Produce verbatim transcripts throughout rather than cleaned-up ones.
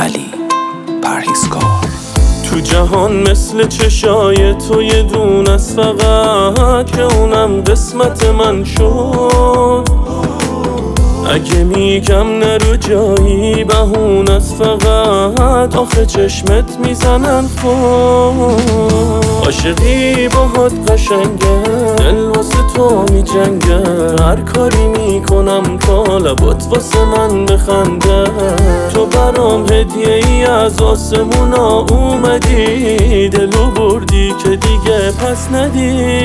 علی پرهیزکار. تو جهان مثل چشای تو یه دون از فقط که اونم قسمت من شد. اگه میگم نرو جایی بهون از فقط آخه چشمت میزنن خود. عاشقی باهات قشنگه، دل واسه تو میجنگه، هر کاری میکنم تا لبات واسه من بخنده. تو برام هدیه ای از آسمونا اومدی، دلو بردی که دیگه پس ندی.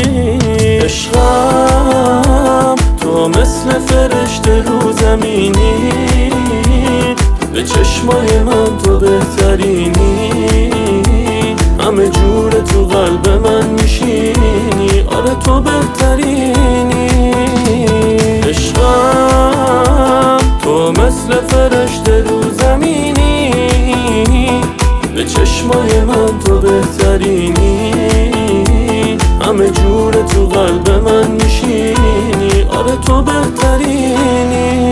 عشقم تو مثل فرشته رو زمینی، به چشمای من تو بهترینی، همه جور تو قلب من میشینی، آره تو بهترینی. عشقم تو مثل فرشته رو زمینی، به چشمای من تو بهترینی، همه جور تو قلب من میشینی، آره تو بهترینی.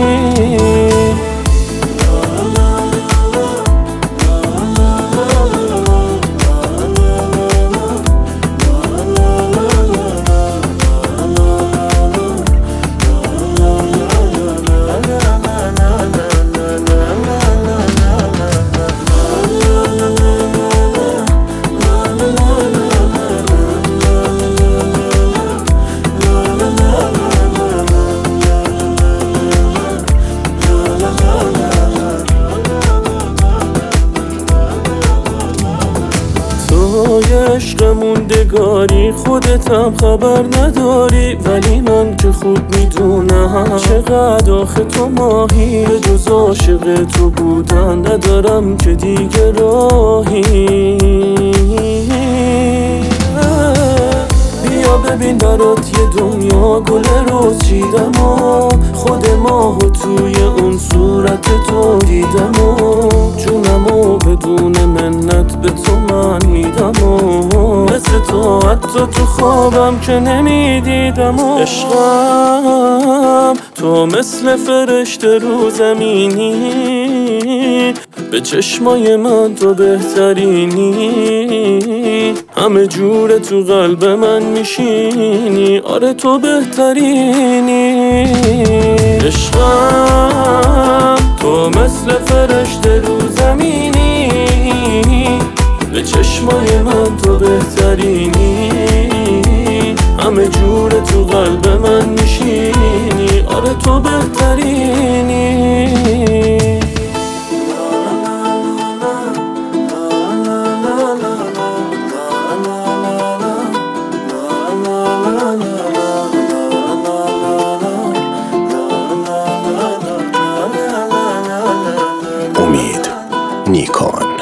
عشق موندگاری خودتم خبر نداری، ولی من که خوب میدونم چقدر آخه تو ماهی. به جز عاشق تو بودن ندارم که دیگه راهی. بیا ببین برات یه دنیا گل روز چیدم و خود ماهو توی اون صورت تو دیدم و جونم و بدون منت به تو من میدم و مثل تو حتی تو خوابم که نمیدیدم. و عشقم تو مثل فرشته رو زمینی، به چشمای من تو بهترینی، همه جور تو قلب من میشینی، آره تو بهترینی. عشقم تو مثل فرشته رو زمینی، به چشمای من تو بهترینی، همه جور تو قلب من میشینی، آره تو بهترینی. امید نیکان.